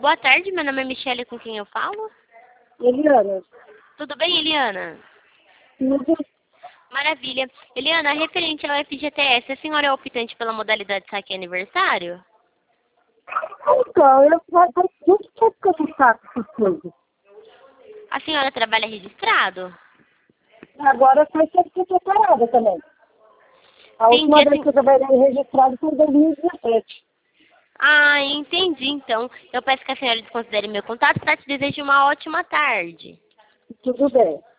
Boa tarde, meu nome é Michele, com quem eu falo? Eliana, Tudo bem, Eliana? tudo. Maravilha. Eliana, referente ao FGTS, a senhora é optante pela modalidade saque aniversário? Então, eu faz muito tempo que eu não faço essas coisas. A senhora trabalha registrado? Agora faz tempo que eu estou parada também. A Entendi, última vez assim... que eu trabalhei registrado foi em 2017. Ah, entendi, então. Eu peço que a senhora desconsidere meu contato para te desejar uma ótima tarde. Tudo bem.